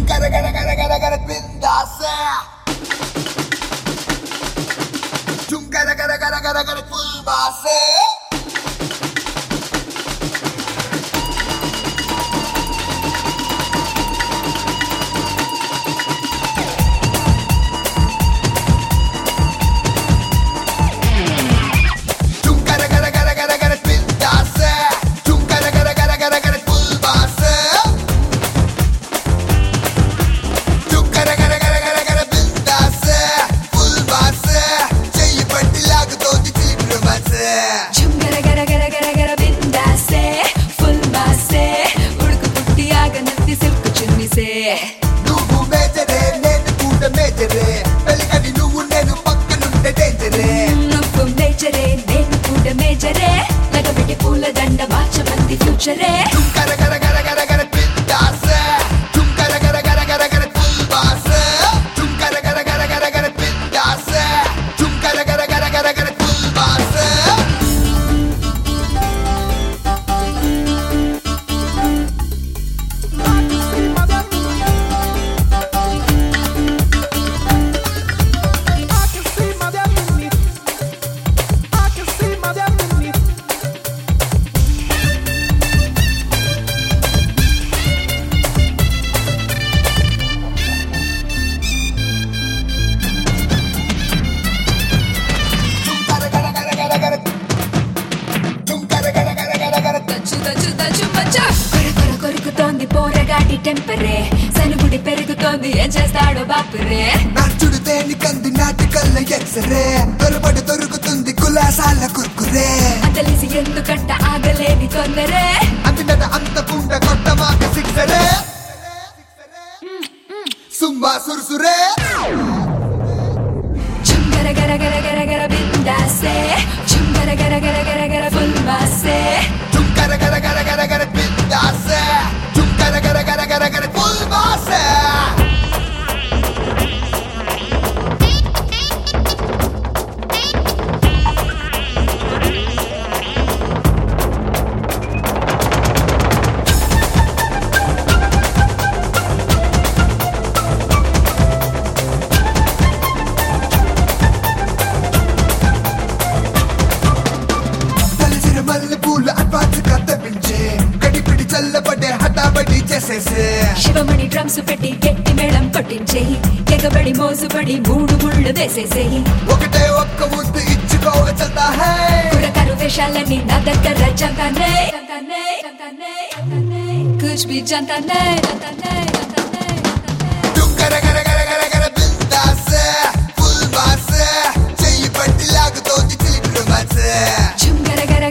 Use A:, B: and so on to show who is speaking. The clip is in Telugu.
A: Gotta, gotta, gotta, gotta, gotta bindase. Gotta, gotta, gotta, gotta, gotta full base. నువ్వు మేజరే నేను కూడా మేజరే వెలిగని నువ్వు నేను పక్కనుండే డేంజరే
B: నువ్వు మేజరే నేను కూడా మేజరే లగబెట్టి పూల దండ మార్చమంది ఫ్యూచరే
A: గర గర గర గర గర బిందాసే గర గర గర గర గర ఫుల్ బాసే గర గర గర గర గర బిందాసే గర గర గర గర గర ఫుల్ బాసే
B: కొరుకుతోంది పోరగాటి టెంపరే సనుగుడి పెరుగుతోంది ఏం చేస్తాడో బాపురే
A: నచ్చుడు దేనికంది నాటికల్ల ఎక్సరే దొరబడి దొరుకుతుంది కులాసాల కుర్కురే
B: అతలిసి ఎందుకంట ఆగలేని తొందరే
A: అందినట అంత కుండ కొట్టమాక సిక్సరే సుమ్మా సురుసురే
B: చుంగర గర గర గర గర బిందాసే చుంగర గర గర గర గర ఫుల్ బాసే
A: గర గర గర గర గర బిందాసే గర గర గర గర గర ఫుల్ బాసే మల్లె పూలు అడ్వాన్స్ కత్తపించే గడిపిడి చల్లబడే హఠాబడి చేసేసే
B: శివమణి డ్రమ్స్ పెట్టి గట్టి మేళం కొట్టించేయి ఎగబడి మోసుబడి మూడు ముళ్ళు వేసేసేయి
A: ఒకటే ఒక్క ముద్దు ఇచ్చుకోవ చల్తా హై
B: కురకరు వేషాలని నా దగ్గర జంతానే కుచ్ బి జంతానే
A: గర గర గర గర గర బిందాసే ఫుల్ బాసే చెయ్యి పట్టి లాగుతోంది చిలిపి రొమాన్సే
B: చుంగర గర